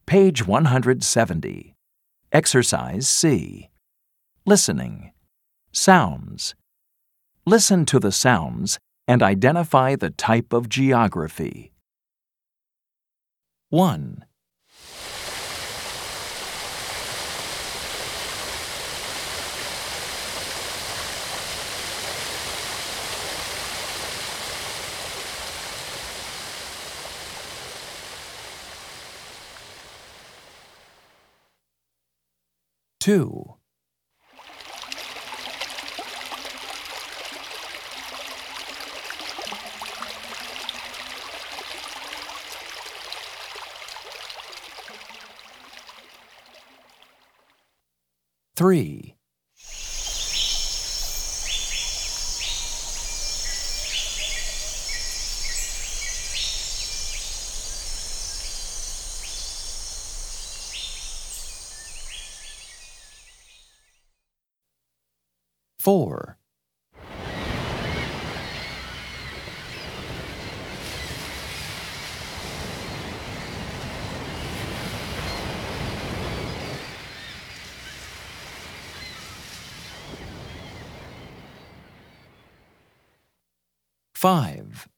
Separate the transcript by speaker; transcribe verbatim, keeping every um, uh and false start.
Speaker 1: Page one hundred seventy. Exercise C. Listening. Sounds. Listen to the sounds and identify the type of geography. one. two. three. four. five.